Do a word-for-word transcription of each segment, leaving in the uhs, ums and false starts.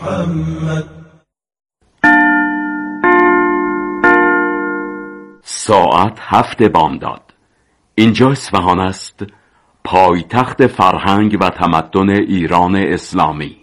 محمد. ساعت هفت بامداد. اینجا اصفهان است، پایتخت فرهنگ و تمدن ایران اسلامی.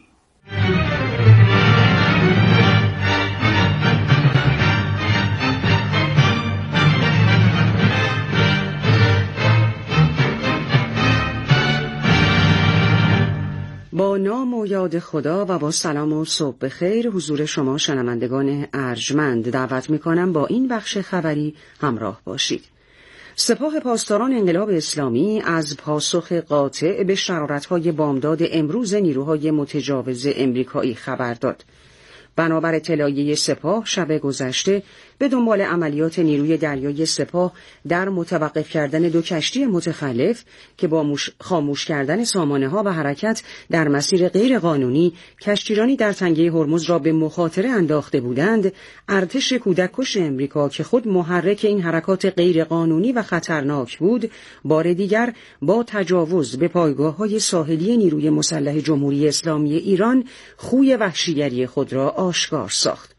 با نام و یاد خدا و با سلام و صبح بخیر حضور شما شنوندگان ارجمند دعوت می‌کنم با این بخش خبری همراه باشید. سپاه پاسداران انقلاب اسلامی از پاسخ قاطع به شرارت‌های بامداد امروز نیروهای متجاوز امریکایی خبر داد. بنابر اطلاعیه سپاه شب گذشته به دنبال عملیات نیروی دریایی سپاه در متوقف کردن دو کشتی متخلف که با خاموش کردن سامانه‌ها و حرکت در مسیر غیر قانونی کشتیرانی در تنگه هرمز را به مخاطره انداخته بودند، ارتش کودککش امریکا که خود محرک این حرکات غیر قانونی و خطرناک بود، بار دیگر با تجاوز به پایگاه‌های ساحلی نیروی مسلح جمهوری اسلامی ایران خوی وحشیگری خود را آشکار ساخت.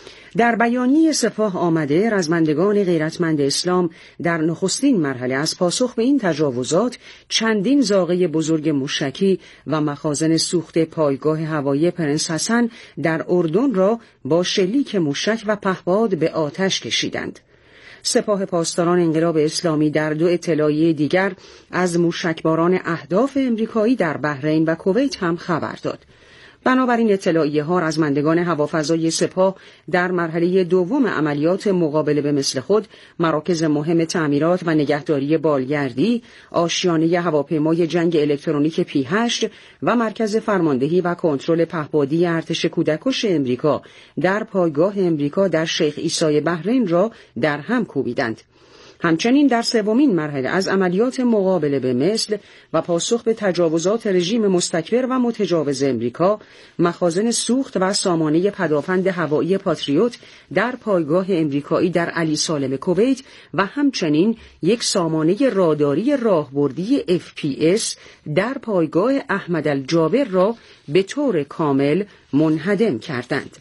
در بیانیه سپاه آمده رزمندگان غیرتمند اسلام در نخستین مرحله از پاسخ به این تجاوزات چندین زاغه بزرگ موشکی و مخازن سوخت پایگاه هوایی پرنس حسن در اردن را با شلیک موشک و پهپاد به آتش کشیدند. سپاه پاسداران انقلاب اسلامی در دو اطلاعیه دیگر از موشکباران اهداف امریکایی در بحرین و کویت هم خبر داد. بنابراین اطلاعیه ها رزمندگان هوافضای سپاه در مرحله دوم عملیات مقابله به مثل خود مراکز مهم تعمیرات و نگهداری بالگردی، آشیانه هواپیمای جنگ الکترونیک پی هشت و مرکز فرماندهی و کنترل پهپادی ارتش کودککش امریکا در پایگاه امریکا در شیخ عیسی بحرین را در هم کوبیدند. همچنین در سومین مرحله از عملیات مقابله به مثل و پاسخ به تجاوزات رژیم مستکبر و متجاوز امریکا، مخازن سوخت و سامانه پدافند هوایی پاتریوت در پایگاه امریکایی در علی سالم کویت و همچنین یک سامانه راداری راهبردی اف پی اس در پایگاه احمد الجابر را به طور کامل منهدم کردند.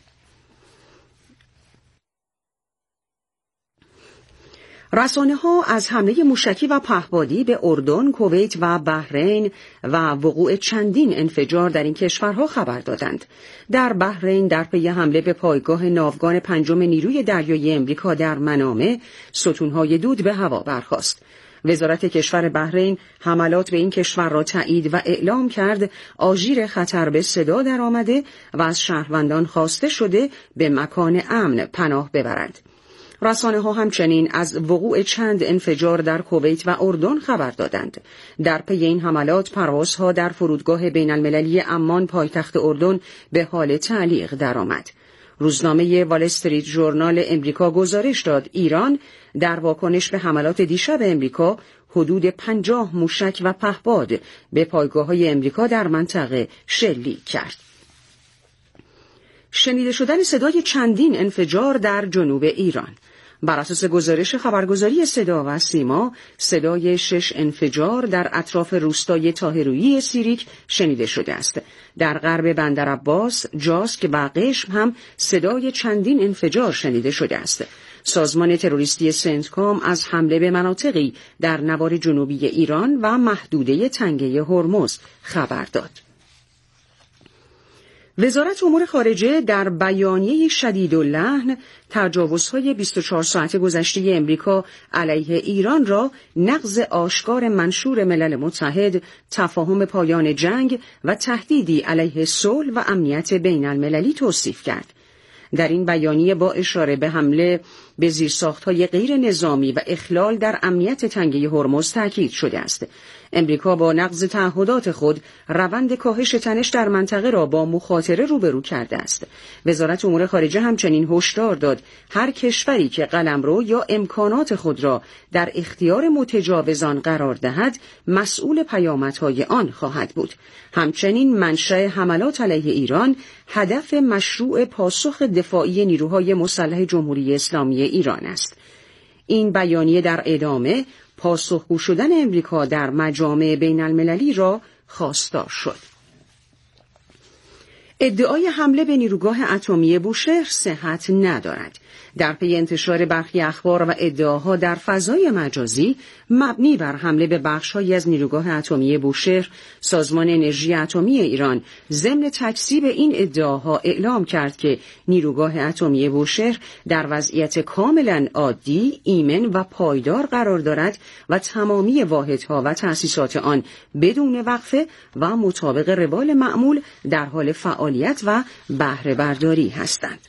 رسانه‌ها از حمله موشکی و پهپادی به اردن، کویت و بحرین و وقوع چندین انفجار در این کشورها خبر دادند. در بحرین در پی حمله به پایگاه ناوگان پنجم نیروی دریایی امریکا در منامه، ستونهای دود به هوا برخاست. وزارت کشور بحرین حملات به این کشور را تایید و اعلام کرد آژیر خطر به صدا در آمده و از شهروندان خواسته شده به مکان امن پناه ببرند. رسانه ها همچنین از وقوع چند انفجار در کویت و اردن خبر دادند. در پی این حملات پروازها در فرودگاه بین المللی عمان پایتخت اردن به حال تعلیق درآمد. روزنامه وال استریت ژورنال امریکا گزارش داد ایران در واکنش به حملات دیشب امریکا حدود پنجاه موشک و پهپاد به پایگاه‌های امریکا در منطقه شلیک کرد. شنیده شدن صدای چندین انفجار در جنوب ایران. بر اساس گزارش خبرگزاری صدا و سیما، صدای شش انفجار در اطراف روستای طاهرویی سیریک شنیده شده است. در غرب بندرعباس، جاسک و قشم هم صدای چندین انفجار شنیده شده است. سازمان تروریستی سنتکام از حمله به مناطقی در نوار جنوبی ایران و محدوده تنگه هرمز خبر داد. وزارت امور خارجه در بیانیه شدیداللحن تجاوزهای بیست و چهار ساعت گذشته امریکا علیه ایران را نقض آشکار منشور ملل متحد، تفاهم پایان جنگ و تهدیدی علیه صلح و امنیت بین المللی توصیف کرد. در این بیانیه با اشاره به حمله به زیرساخت‌های غیر نظامی و اخلال در امنیت تنگه هرمز تاکید شده است. امریکا با نقض تعهدات خود روند کاهش تنش در منطقه را با مخاطره روبرو کرده است. وزارت امور خارجه همچنین هشدار داد هر کشوری که قلمرو یا امکانات خود را در اختیار متجاوزان قرار دهد مسئول پیامدهای آن خواهد بود. همچنین منشأ حملات علیه ایران هدف مشروع پاسخ دفاعی نیروهای مسلح جمهوری اسلامی ایران است. این بیانیه در ادامه پاسخگو شدن امریکا در مجامع بین المللی را خواستار شد. ادعای حمله به نیروگاه اتمی بوشهر صحت ندارد. در پی انتشار برخی اخبار و ادعاها در فضای مجازی مبنی بر حمله به بخش‌هایی از نیروگاه اتمی بوشهر، سازمان انرژی اتمی ایران ضمن تکذیب این ادعاها اعلام کرد که نیروگاه اتمی بوشهر در وضعیت کاملا عادی، ایمن و پایدار قرار دارد و تمامی واحدها و تأسیسات آن بدون وقفه و مطابق روال معمول در حال فعالیت و بهره برداری هستند.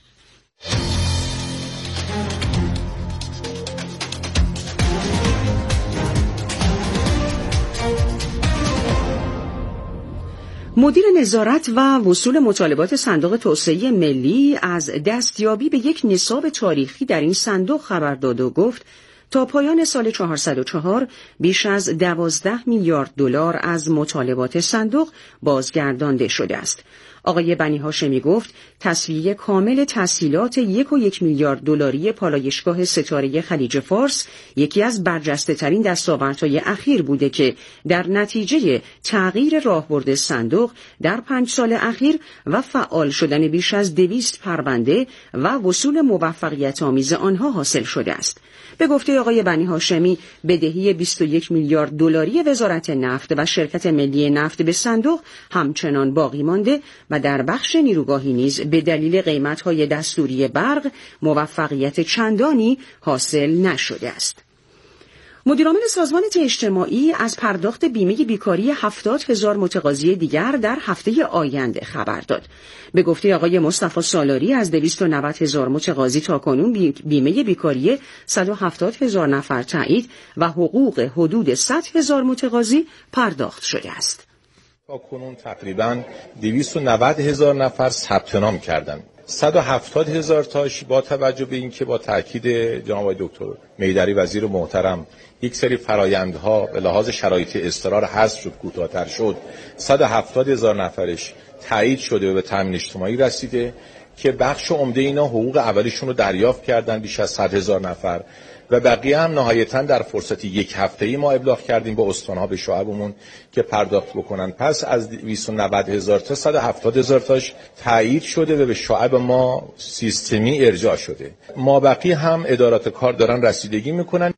مدیر نظارت و وصول مطالبات صندوق توسعه ملی از دستیابی به یک نصاب تاریخی در این صندوق خبر داد و گفت تا پایان سال چهارصد و چهار بیش از دوازده میلیارد دلار از مطالبات صندوق بازگردانده شده است. آقای بنی هاشمی گفت تسویه کامل تسهیلات یک و یک میلیارد دلاری پالایشگاه ستاره خلیج فارس یکی از برجسته ترین دستاوردهای اخیر بوده که در نتیجه تغییر راهبرد صندوق در پنج سال اخیر و فعال شدن بیش از دویست پرونده و وصول موفقیت آمیز آنها حاصل شده است. به گفته آقای بنی هاشمی بدهی بیست و یک میلیارد دلاری وزارت نفت و شرکت ملی نفت به صندوق همچنان باقی مانده و در بخش نیروگاهی نیز به دلیل قیمت‌های دستوری برق موفقیت چندانی حاصل نشده است. مدیرعامل سازمان اجتماعی از پرداخت بیمه بیکاری هفتاد هزار متقاضی دیگر در هفته آینده خبر داد. به گفته آقای مصطفی سالاری از دویست و نود هزار متقاضی تاکنون بیمه بیکاری صد و هفتاد هزار نفر تایید و حقوق حدود صد هزار متقاضی پرداخت شده است. تاکنون تقریباً دویست و نود هزار نفر ثبت نام کردند. صد و هفتاد هزار تاش با توجه به اینکه با تاکید جناب آقای دکتر میدری وزیر محترم یک سری فرایندها به لحاظ شرایط اضطرار حذف شد، کوتاه‌تر شد، صد و هفتاد هزار نفرش تایید شده و به تامین اجتماعی رسیده که بخش عمده اینا حقوق اولیشون رو دریافت کردن، بیش از صد هزار نفر، و بقیه هم نهایتاً در فرصت یک هفته‌ای ما ابلاغ کردیم با استان‌ها به شعبمون که پرداخت بکنن. پس از دویست و نود هزار تا صد و هفتاد هزار تاش تایید شده و به شعب ما سیستمی ارجاع شده. ما بقیه هم ادارات کار دارن رسیدگی میکنن.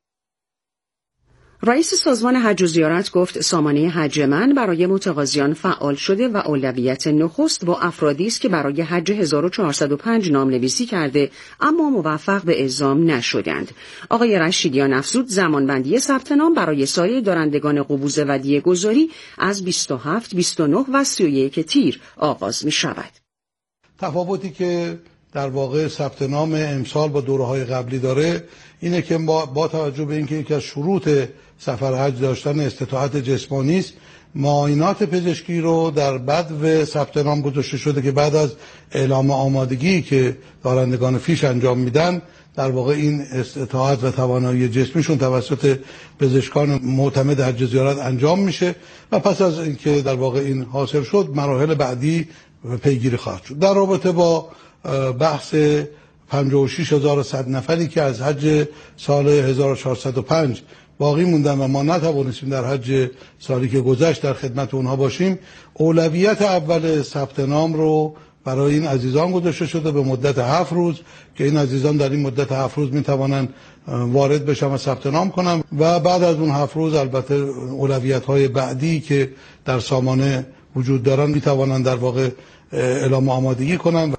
رئیس سازمان حج و زیارت گفت سامانه حج من برای متقاضیان فعال شده و اولویت نخست با افرادی است که برای حج هزار و چهارصد و پنج نامنویسی کرده اما موفق به اعزام نشدند. آقای رشیدیان افزود زمانبندی ثبت نام برای سایر دارندگان قبوز ودیعه گذاری از بیست و هفت، بیست و نه و سی و یک تیر آغاز می شود. تفاوتی که در واقع ثبت نام امسال با دوره‌های قبلی داره اینه که با, با توجه به اینکه یکی از شروط سفر حج داشتن استطاعت جسمانی است، معاینات پزشکی رو در بدو ثبت نام گذاشته شده که بعد از اعلام آمادگی که دارندگان فیش انجام میدن در واقع این استطاعت و توانایی جسمیشون توسط پزشکان معتمد حج زیارت انجام میشه و پس از اینکه در واقع این حاصل شد مراحل بعدی پیگیری خواهد شد. در رابطه با بحث پنجاه و شش هزار و صد نفری که از حج سال هزار و چهارصد و پنج باقی موندن و ما نتوانستیم در حج سالی که گذشت در خدمت اونها باشیم، اولویت اول ثبت نام رو برای این عزیزان گذاشته شده به مدت هفت روز که این عزیزان در این مدت هفت روز میتوانند وارد بشن و ثبت نام کنن و بعد از اون هفت روز البته اولویت‌های بعدی که در سامانه وجود دارن میتوانند در واقع اعلام آمادگی کنن.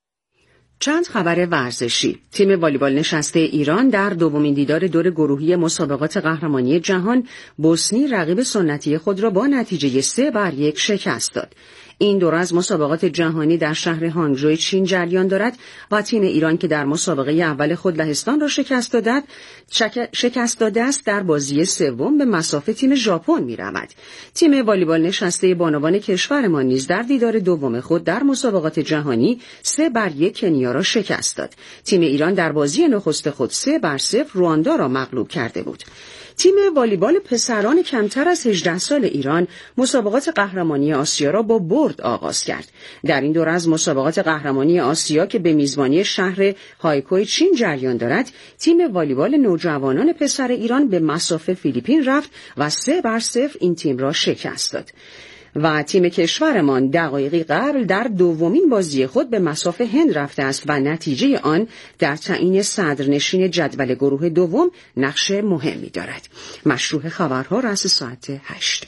چند خبر ورزشی. تیم والیبال نشسته ایران در دومین دیدار دور گروهی مسابقات قهرمانی جهان بوسنی رقیب سنتی خود را با نتیجه سه بر یک شکست داد. این دوره از مسابقات جهانی در شهر هانگژو چین جریان دارد و تیم ایران که در مسابقه اول خود لهستان را شکست داد شکست داده است در بازی سوم به مصاف تیم ژاپن می‌رود. تیم والیبال نشسته بانوان کشورمان نیز در دیدار دوم خود در مسابقات جهانی سه بر یک کنیا را شکست داد. تیم ایران در بازی نخست خود سه بر صفر رواندا را مغلوب کرده بود. تیم والیبال پسران کمتر از هجده سال ایران مسابقات قهرمانی آسیا را با برد آغاز کرد. در این دوره از مسابقات قهرمانی آسیا که به میزبانی شهر هایکوی چین جریان دارد، تیم والیبال نوجوانان پسر ایران به مصاف فیلیپین رفت و سه بر صفر این تیم را شکست داد. و تیم کشورمان دقایقی قبل در دومین بازی خود به مصاف هند رفته است و نتیجه آن در تعیین صدرنشین جدول گروه دوم نقش مهمی دارد. مشروع خبرها رأس ساعت هشت.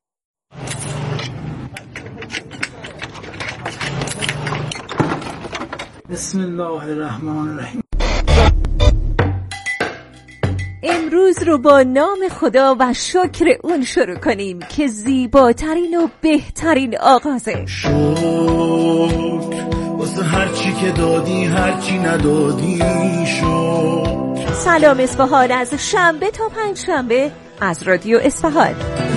بسم الله الرحمن الرحیم. امروز رو با نام خدا و شکر اون شروع کنیم که زیباترین و بهترین آغازه. شکر واسه هرچی که دادی هرچی ندادی شکر. سلام اصفهان از شنبه تا پنج شنبه از رادیو اصفهان.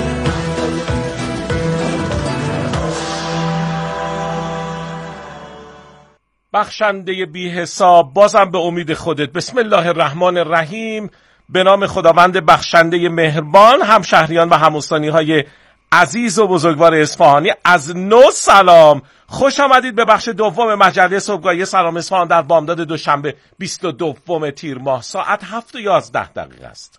بخشنده بی حساب، بازم به امید خودت. بسم الله الرحمن الرحیم. به نام خداوند بخشنده مهربان. همشهریان و هموطنی‌های عزیز و بزرگوار اصفهانی، از نو سلام. خوش آمدید به بخش دوم مجله صبحگاهی سلام اصفهان در بامداد دوشنبه بیست و دوم تیر ماه. ساعت هفت و یازده دقیقه است.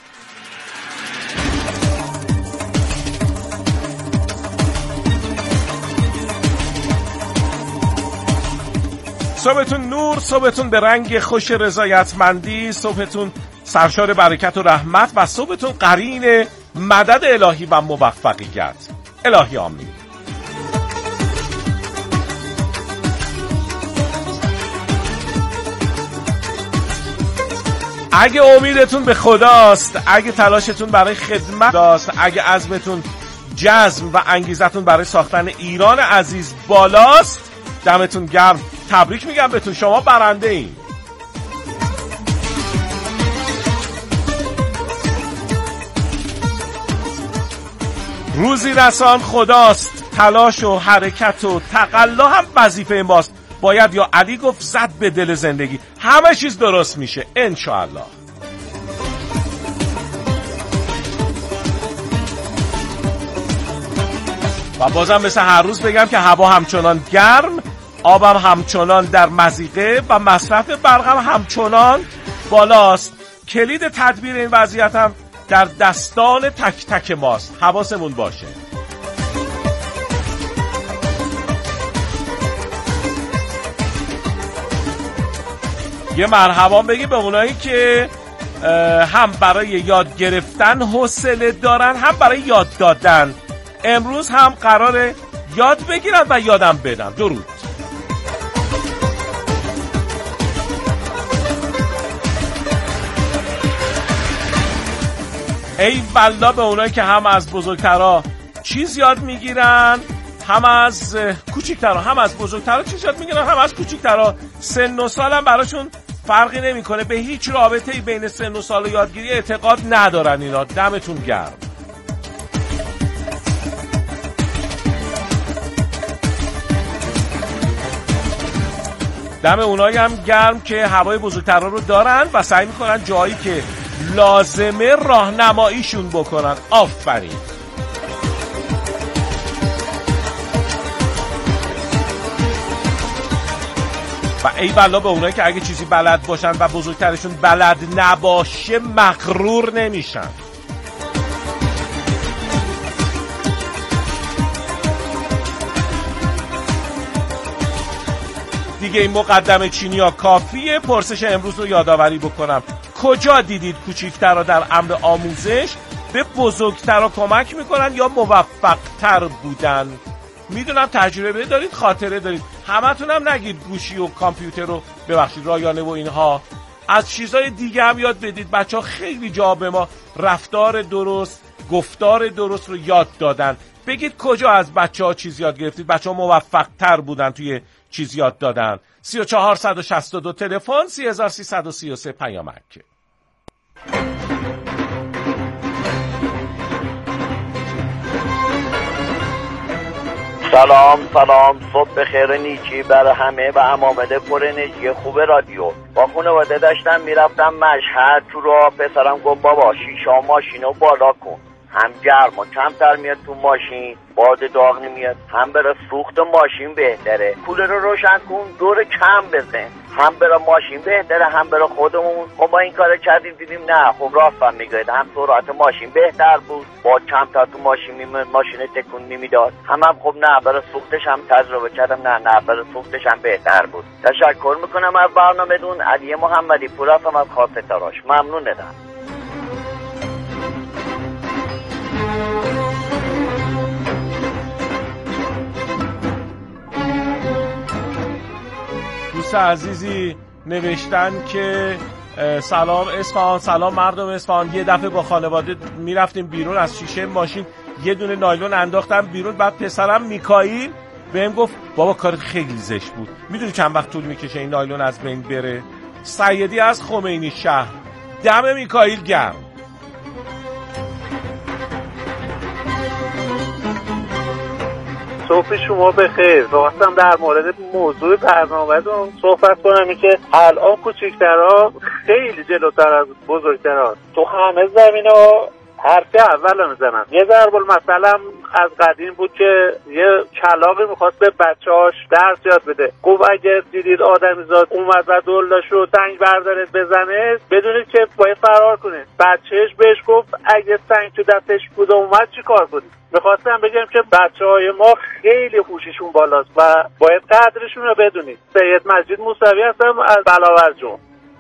صبحتون نور، صبحتون به رنگ خوش رضایتمندی، صبحتون سرشار برکت و رحمت و صبحتون قرین مدد الهی و موفقیت. الهی آمین. اگه امیدتون به خداست، اگه تلاشتون برای خدمت است، اگه عزمتون جزم و انگیزتون برای ساختن ایران عزیز بالاست، دمتون گرم. تبریک میگم بهتون، شما برنده این. روزی رسان خداست، تلاش و حرکت و تقلا هم وظیفه ماست. باید یا علی گفت زد به دل زندگی، همه چیز درست میشه انشاءالله. و بازم مثل هر روز بگم که هوا همچنان گرم، آبم همچنان در مضیقه و مصرف برقم همچنان بالاست. کلید تدبیر این وضعیت هم در دستان تک تک ماست. حواسمون باشه. یه مرحبا بگی به اونایی که هم برای یاد گرفتن حوصله دارن، هم برای یاد دادن. امروز هم قراره یاد بگیرن و یادم بدن. درود. ای والله به اونایی که هم از بزرگترها چیز یاد میگیرن، هم از کوچیکترها، هم از بزرگترها چیز یاد میگیرن، هم از کوچیکترها. سن و سال هم براشون فرقی نمیکنه. به هیچ رابطه‌ای بین سن و سال و یادگیری اعتقاد ندارن اینا. دمتون گرم. دم اونایی هم گرم که هوای بزرگترها رو دارن و سعی میکنن جایی که لازمه راهنماییشون بکنن. آفرین. و ای والله به اونایی که اگه چیزی بلد باشن و بزرگترشون بلد نباشه مغرور نمیشن. دیگه این مقدمه چینیا کافیه. پرسش امروز رو یادآوری بکنم. کجا دیدید کوچیک‌ترها در امر آموزش به بزرگترها کمک میکنن یا موفق‌تر بودن؟ میدونم تجربه دارید، خاطره دارید. همتون هم نگید گوشی و کامپیوتر رو ببخشید رایانه و اینها، از چیزای دیگه هم یاد بدید. بچه‌ها خیلی جا به ما رفتار درست، گفتار درست رو یاد دادن. بگید کجا از بچه‌ها چیز یاد گرفتید، بچه‌ها موفق‌تر بودن توی چیز یاد دادن. سی و چهار صد و شصت و دو تلفن، سی هزار سیصد و سی و سه پیامک. سلام سلام، صبح بخیر نیکی برای همه و عمامده پر انرژی خوب رادیو. با خانواده داشتم میرفتم مشهد، تو راه پسرم گفت بابا شیشه ماشینو بالا کن. هم گرما کمتر میاد تو ماشین، باد داغ نمیاد، هم برای سوخت ماشین بهتره. کولر رو روشن کن، دور کم بزن، هم برای ماشین بهتره هم برای خودمون. خب با این کار کردیم دیدیم نه خب راست هم میگه، هم سرعت ماشین بهتر بود، باد کمتر تو ماشین میموند، ماشین تکون نمیداد، هم هم خب نه برای سوختش هم تجربه کردم، نه نه برای سوختش هم بهتر بود. تشکر میکنم از برنامه‌تون. علی محمدی پور هستم از خاص تراش. ممنونم. دوست عزیزی نوشتن که سلام اصفهان، سلام مردم اصفهان. یه دفعه با خانواده میرفتیم بیرون، از شیشه ماشین یه دونه نایلون انداختم بیرون، بعد پسرم میکائیل بهم گفت بابا کارت خیلی زشت بود، میدونی چند وقت طول میکشه این نایلون از بین بره؟ سیدی از خمینی شهر. دم میکائیل گرم. صبح شما بخیر. خواستم در مورد موضوع برنامه‌تون صحبت کنم که الان کوچیک‌ترها خیلی جلوتر از بزرگترها تو همه زمینا حرف اول میزنن. یه ضرب المثل از قدیم بود که یه کلاغی میخواست به بچه‌هاش درس یاد بده. گفت اگه دیدید آدمیزاد اومد و دلداشو سنگ برداره بزنه، بدونید که باید فرار کنه. بچهش بهش گفت اگه سنگ تو دستش بود اومد چی کار کنید؟ میخواستم بگم که بچه‌های ما خیلی هوششون بالاست و باید قدرشون رو بدونید. سید مجید موسوی هستم از بلاورجون.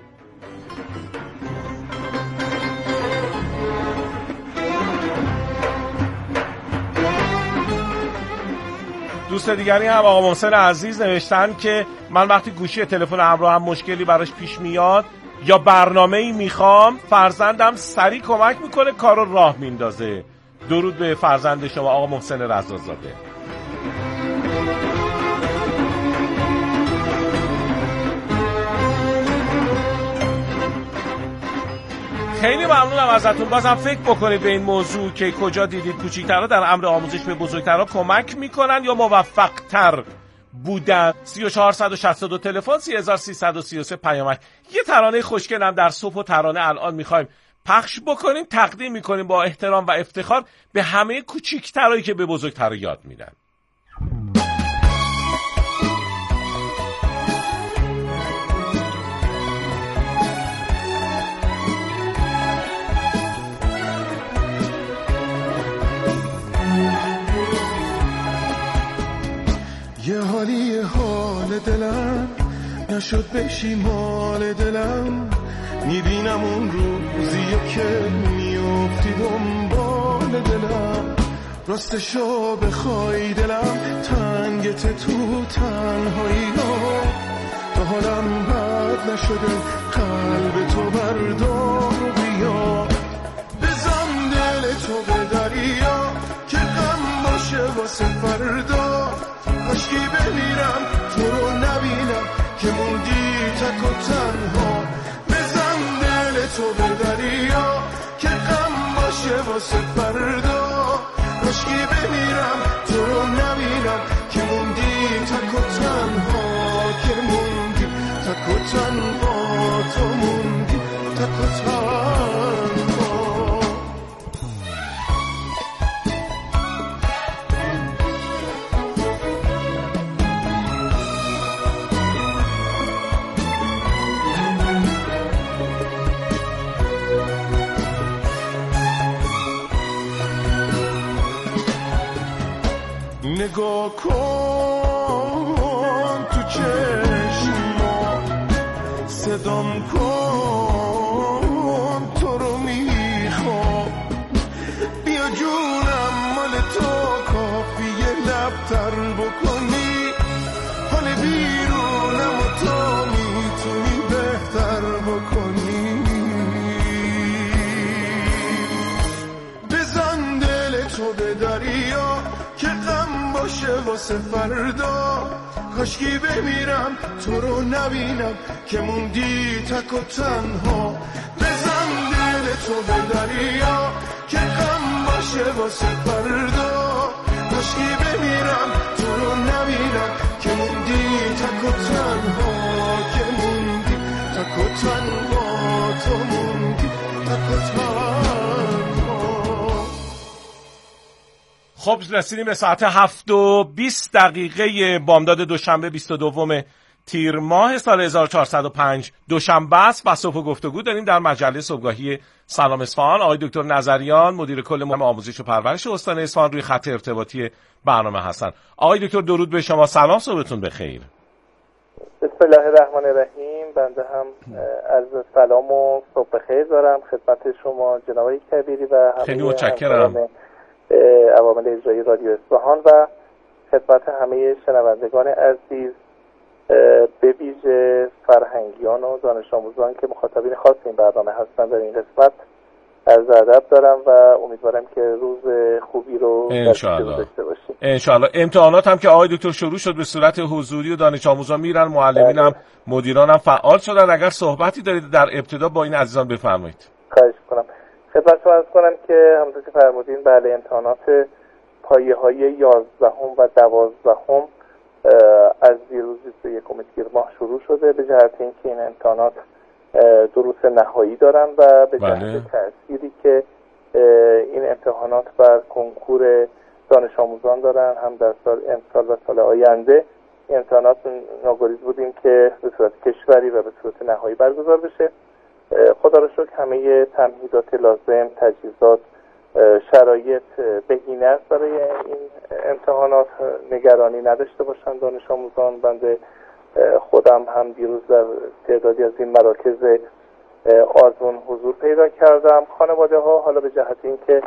دوست دیگری هم آقا محسن عزیز نوشتن که من وقتی گوشی تلفن همراهم مشکلی براش پیش میاد یا برنامه‌ای میخوام، فرزندم سریع کمک میکنه، کارو راه میندازه. درود به فرزند شما آقا محسن رضازاده. خیلی ممنونم ازتون. بازم فکر بکنید به این موضوع که کجا دیدید کوچیک‌ترها در امر آموزش به بزرگترها کمک میکنن یا موفق‌تر بودن. سی و چهار شصت و دو تلفن، سه هزار سیصد و سی و سه پیامک. یه ترانه خوشگلم در صبح و ترانه الان میخوایم پخش بکنیم، تقدیم میکنیم با احترام و افتخار به همه کوچیک‌ترایی که به بزرگترها یاد میدن. یه حالی یه حال دلم نشد بشی مال دلم، میبینم اون روزیه که میافتی دنبال دلم، راستشو بخوای دلم تنگت تو تنهایی ها، تا حالم بد نشده قلب تو بردار و بیا، بزن دل تو به دریا که غم باشه واسه فردا، کاشکی بمیرم تو رو نبینم که موندی تک و تنها، بزن دل تو به دریا که غم باشه واسه فردا، کاشکی بمیرم تو رو نبینم که موندی تک و تنها، که موندی تک و تنها، تو موندی تک و تنها. نگاه کن تو چشما، صدام کن تو رو میخوام، بیا جونم مال تو کافیه لبتر بکنی، حال بیرونم و تو میتونی بهتر بکنی، بزن دل تو به دریا که غم باشه واسه فردا، کاشکی بمیرم تو رو نبینم که موندی تک و تنها، بزن دل تو به دریا که غم باشه واسه فردا، کاشکی بمیرم تو رو نبینم که موندی تک و تنها، که موندی تک و تنها، تو موندی تک و تنها. خب رسیدیم به ساعت هفت و بیست دقیقه بامداد دوشنبه بیست و دوم تیر ماه سال هزار و چهارصد و پنج دوشنبه است و صبح گفتگو داریم در مجله صبحگاهی سلام اصفهان. آقای دکتر نظریان مدیر کل مؤسسه آموزش و پرورش استان اصفهان روی خط ارتباطی برنامه هستن. آقای دکتر درود به شما، سلام، صبحتون بخیر. بسم الله الرحمن الرحیم. بنده هم عرض سلام و صبح بخیر دارم خدمت شما جناب کبیری و همه خیلی متشکرم عوامل اجرایی رادیو اصفهان و خدمت همه شنوندگان عزیز، به ویژه فرهنگیان و دانش آموزان که مخاطبین خاص این برنامه هستن در این قسمت عرض ادب دارم و امیدوارم که روز خوبی رو انشاءالله داشته باشیم. انشاءالله. امتحانات هم که آقای دکتر شروع شد به صورت حضوری و دانش آموزان میرن، معلمین هم مدیران هم فعال شدن. اگر صحبتی دارید در ابتدا با این عزیزان بفرمایید. خواهش کنم. خدمتتون عرض کنم که همونطور که فرمودین بله امتحانات پایه‌های یازدهم و دوازدهم از دیروز بیست و یکم تیر ماه شروع شده، به جهت اینکه این امتحانات دروس نهایی دارن و به جهت بله. تأثیری که این امتحانات بر کنکور دانش آموزان دارن هم در سال امسال و سال آینده. این امتحانات ناگزیر بودیم که به صورت کشوری و به صورت نهایی برگزار بشه. خدا را شکر همه تمهیدات لازم، تجهیزات، شرایط بهینه است برای این امتحانات. نگرانی نداشته باشن دانش آموزان. بنده خودم هم دیروز در تعدادی از این مراکز آزمون حضور پیدا کردم. خانواده ها حالا به جهت اینکه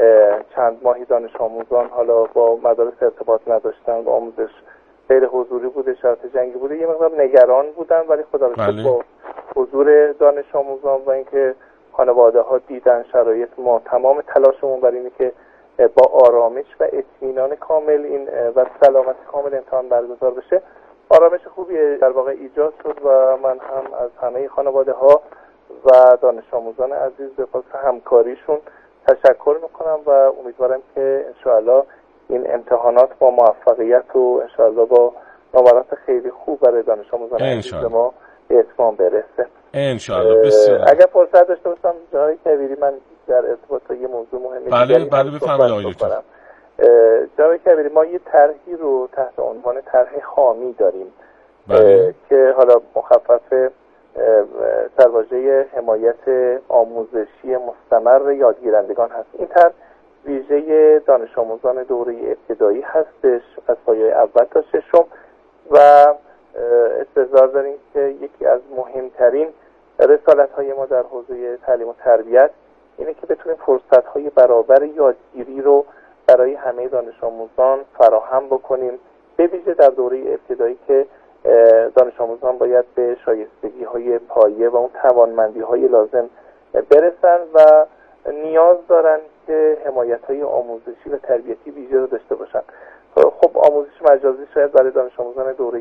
چند ماهی دانش آموزان حالا با مدارس ارتباط نداشتن و آموزش غیر حضوری بوده، شرط جنگی بوده، یه مقدار نگران بودن، ولی خدا رو شکر با حضور دانش آموزان و اینکه خانواده ها دیدن شرایط، ما تمام تلاشمون بر اینه که با آرامش و اطمینان کامل این و سلامت کامل امتحان برگزار بشه. آرامش خوبی در واقع ایجاد شد و من هم از همه خانواده ها و دانش آموزان عزیز به خاطر همکاریشون تشکر میکنم و امیدوارم که انشاءالله این امتحانات با موفقیت و انشاءالله با نمرات خیلی خوب برای دانش آموزان عزیز ما به اتمام برسه انشاءالله. بسیار اگر فرصت داشته باشم جناب کبیری، من در ارتباط با یه موضوع مهمی بله بله بفرمایید آقای دکتر. جناب کبیری، ما یه طرحی رو تحت عنوان طرح حامی داریم بله. که حالا مخفف سرواژه حمایت آموزشی مستمر یادگیرندگان هست. این طرح ویژه دانش آموزان دوره ابتدایی هستش از پایه اول تا ششم و استحضار داریم که یکی از مهمترین رسالت‌های ما در حوزه تعلیم و تربیت اینه که بتونیم فرصت‌های برابر یادگیری رو برای همه دانش آموزان فراهم بکنیم، به ویژه در دوره ابتدایی که دانش آموزان باید به شایستگی‌های پایه و اون توانمندی‌های لازم برسن و نیاز دارن که حمایت‌های آموزشی و تربیتی ویژه رو داشته باشن. خب آموزش مجازی شاید برای دانش آموزان دوره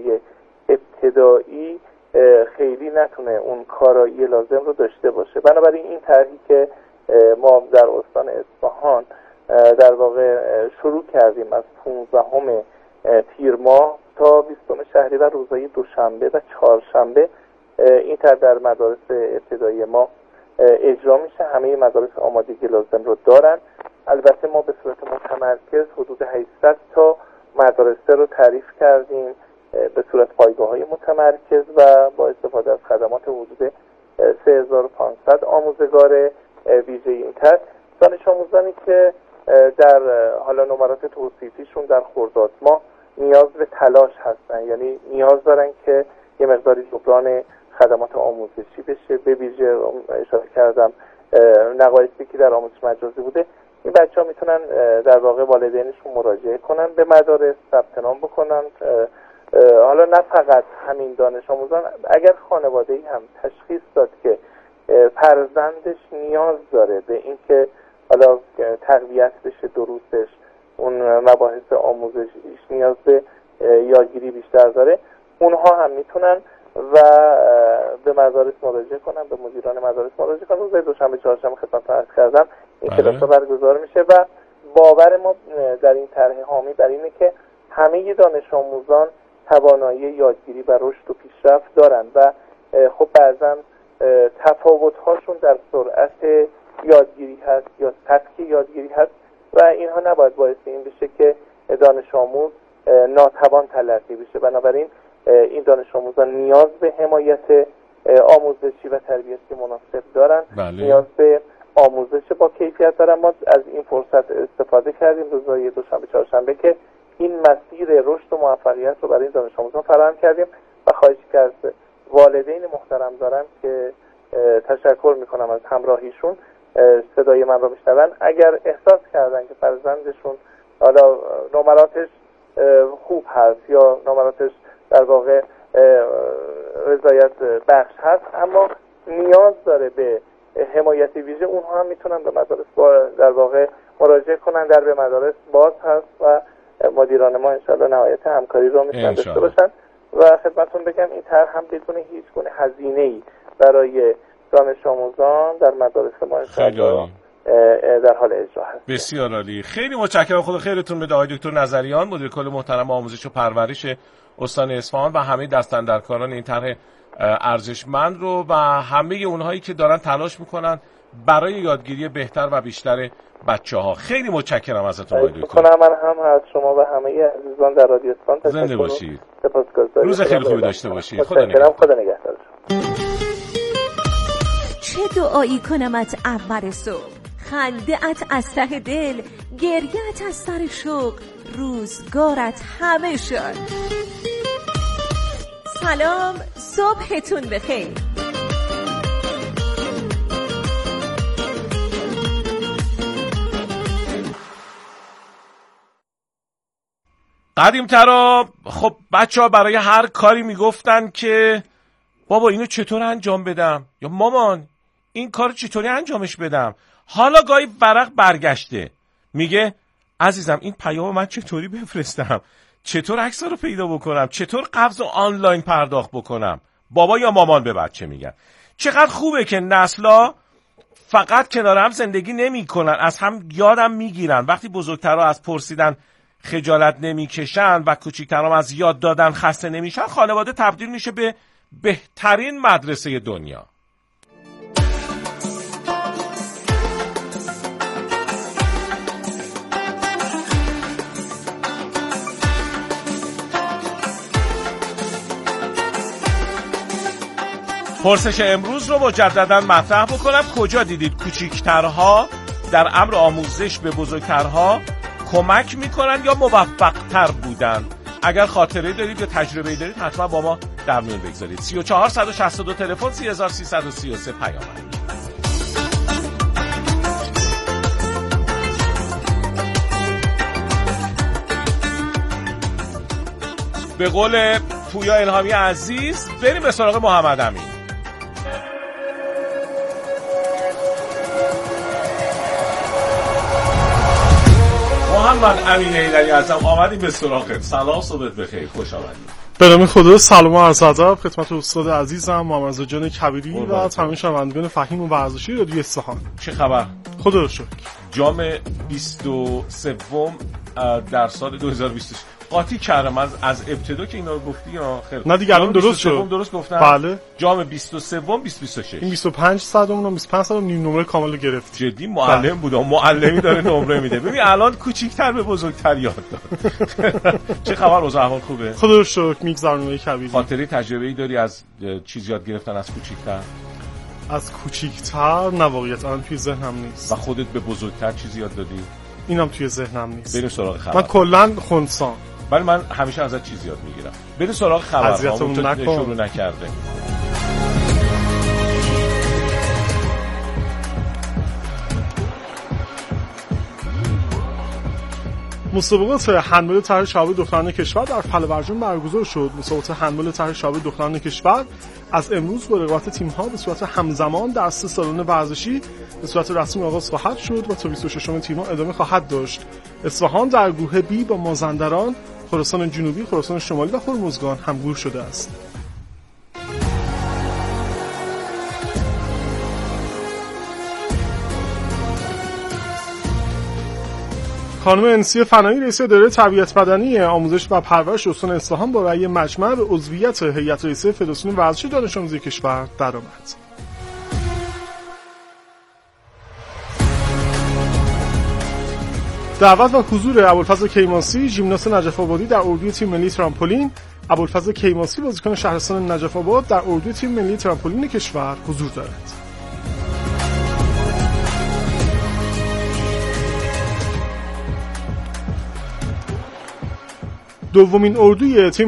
ابتدایی خیلی نتونه اون کارایی لازم رو داشته باشه. بنابراین این طرحی که ما در استان اصفهان در واقع شروع کردیم از پانزدهم تیر ماه تا بیستم شهریور روزهای دوشنبه و چهارشنبه، این طرح در مدارس ابتدایی ما اجرا میشه. همه مدارس آمادگی لازم رو دارن. البته ما به صورت متمرکز حدود هشتصد تا مدرسه رو تعریف کردیم به صورت پایگاه‌های متمرکز و با استفاده از خدمات حدود سه هزار و پانصد آموزگار ویژه این طرح. دانش آموزانی که در حالا نمرات توصیفیشون در خرداد ماه نیاز به تلاش هستن، یعنی نیاز دارن که یه مقداری جبران خدمات آموزشی بشه، به ویژه اشاره کردم نقایصی که در آموزش مجازی بوده، این بچه ها میتونن در واقع والدینشون مراجعه کنن به مدارس، ثبت نام بکنن. حالا نه فقط همین دانش آموزان، اگر خانواده‌ای هم تشخیص داد که فرزندش نیاز داره به اینکه حالا تقویت بشه دروسش، اون مباحث آموزشیش نیاز به یادگیری بیشتر داره، اونها هم میتونن و به مدارس مراجعه کنن، به مدیران مدارس مراجعه کنن. روز دوشنبه چهارشنبه خدمتتون عرض کردم این کلاس‌ها برگزار میشه و باور ما در این طرح حامی بر اینه که همه دانش آموزان توانایی یادگیری و رشد و پیشرفت دارن و خب بعضا تفاوت‌هاشون در سرعت یادگیری هست یا سطح یادگیری هست و اینها نباید باعث این بشه که دانش آموز ناتوان تلقی بشه. بنابراین این دانش آموزان نیاز به حمایت آموزشی و تربیتی مناسب دارن. بله. نیاز به آموزش با کیفیت دارن. ما از این فرصت استفاده کردیم روزهای دوشنبه چهارشنبه که این مسیر رشد و موفقیت رو برای این دانش آموزان فراهم کردیم و خواهش کرد والدین محترم دارم که تشکر میکنم از همراهیشون، صدای من رو میشنون. اگر احساس کردن که فرزندشون حالا نمراتش خوب هست یا نمراتش در واقع رضایت بخش هست اما نیاز داره به حمایت ویژه، اونها هم میتونن به مدارس در واقع مراجعه کنن. در به مدارس باز هست و مدیران ما انشالله نهایت همکاری رو میتونن داشته باشن. و خدمتتون بگم این طرح هم بدون هیچ گونه هزینه‌ای برای دانش آموزان در مدارس ما انشالله در حال اجرا هست. بسیار عالی. خیلی متشکرم. خدا خیرتون بده آقای دکتر نظریان، مدیر کل محترم آموزش و پرورش استان اصفهان و همه دستاندرکاران این طرح ارزشمند رو و همه اونهایی که دارن تلاش میکنن برای یادگیری بهتر و بیشتر بچه‌ها. خیلی متشکرم ازتون آقای دکتر. من هم از شما و همه عزیزان در رادیو اصفهان تشکر. زنده باشید. سپاسگزارم. روز خیلی خوبی داشته باشید. خدا نگهدار. خدا نگهدار. چه دعایی کنمت اول صبح، خنده‌ات از ته دل، گریه‌ات از سر شوق، روزگارت همه شد. سلام، صبحتون بخیر. قدیم‌ترا خب بچه‌ها برای هر کاری میگفتن که بابا اینو چطور انجام بدم یا مامان این کارو چطوری انجامش بدم. حالا گاهی ورق برگشته میگه عزیزم این پیامو من چطوری بفرستم، چطور عکس‌ها رو پیدا بکنم، چطور قبض و آنلاین پرداخت بکنم. بابا یا مامان به بچه میگن. چقدر خوبه که نسلا فقط کنار هم زندگی نمی‌کنن، از هم یادم میگیرن. وقتی بزرگترها از پرسیدن خجالت نمیکشن و کوچیک‌ترام از یاد دادن خسته نمیشن، خانواده تبدیل میشه به بهترین مدرسه دنیا. پرسش امروز رو مجددا مطرح بکنم. کجا دیدید کوچیک‌ترها در امر آموزش به بزرگترها کمک میکنن یا موفق‌تر بودن؟ اگر خاطره دارید یا تجربه دارید حتما با ما در میون بگذارید. سی و چهار صد و شصت و دو تلفن، سی هزار سیصد و سی و سه پیام. به قول پویا الهامی عزیز بریم به سراغ محمد امین. محمد امین حیدری هستم، آمدیم به سراغت. سلام، صبحت بخیر، خوش آمدید. به نام خدا، سلام و عرض ادب خدمت استاد عزیزم محمد رضا جان کبیری و تمام شنوندگان فهیم و ورزشی رادیو اصفهان. چه خبر؟ خدا رو شکر. جام بیست و سوم در سال دو هزار و بیست و شش قاطی کردم از از ابتدا که اینا رو گفتی یا خیر؟ نه دیگه الان درست شد. درست گفتم. بله. جام بیست و سه بیست و بیست و شش. این بیست و پنج صدم و بیست و پنج صدم نیم نمره کامل رو گرفت. جدی معلم بودم، معلمی داره نمره میده. ببین الان کوچیک‌تر به بزرگتر یاد داد. چه خبر؟ اوضاع احوال خوبه؟ خدا رو شکر. میگذرونم کبیری. خاطره تجربه‌ای داری از چیز یاد گرفتن از کوچیک‌تر؟ از کوچیک‌تر نه واقعیتاً توی ذهنم نیست. و خودت به بزرگتر چیزی یاد دادی؟ اینم توی ذهنم نیست. بریم سراغ خبر. من کلاً خنثام. ولی من همیشه ازت چیز یاد میگیرم. بریم سراغ خبر. اذیتمون نکن. شروع نکرده. مسابقات هندبال طرح شباب دختران کشور در فلورجان برگزار شد. مسابقات هندبال طرح شباب دختران کشور از امروز با رقابت تیم‌ها به صورت همزمان در سه سالن ورزشی به صورت رسمی آغاز خواهد شد و تا بیست و ششم تیم‌ها ادامه خواهد داشت. اصفهان در گروه بی با مازندران، خراسان جنوبی، خراسان شمالی و هرمزگان همگور شده است. خانم انسی فنایی رئیس اداره تربیت بدنی آموزش و پرورش استان اصفهان با رأی مجمع به عضویت هیئت رئیسه فدراسیون ورزشی دانش آموزی کشور درآمد. دعوت و حضور ابوالفضل کیماسی ژیمناست نجف آبادی در اردوی تیم ملی ترامپولین. ابوالفضل کیماسی بازیکن شهرستان نجف آباد در اردوی تیم ملی ترامپولین کشور حضور دارد. دومین اردوی تیم